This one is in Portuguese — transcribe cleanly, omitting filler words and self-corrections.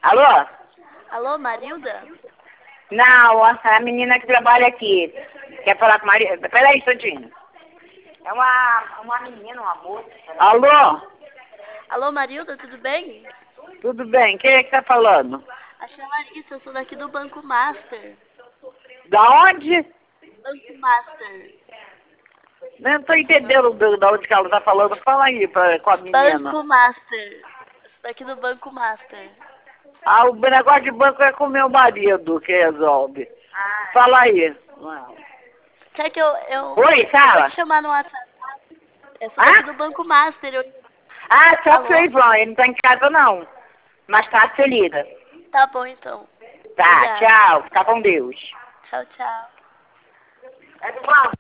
Alô? Alô, Marilda? Não, a menina que trabalha aqui. Quer falar com a Marilda? Peraí, instantinho. É uma menina, uma moça. Alô? Alô, Marilda, tudo bem? Tudo bem? Quem é que tá falando? Achei a Larissa, eu sou daqui do Banco Master. Da onde? Banco Master. Não tô entendendo da onde que ela tá falando. Fala aí com a menina. Banco Master. Eu sou daqui do Banco Master. Ah, o negócio de banco é com meu marido que resolve. Fala aí. Quer que eu Oi, vou fala. te chamar no WhatsApp? Eu sou daqui do Banco Master. Só que Alô? vocês vão. Ele não tá em casa, não. Mais tarde você liga. Tá bom, então. Tá, Obrigada. tchau. Fica com Deus. Tchau, tchau. É do banco.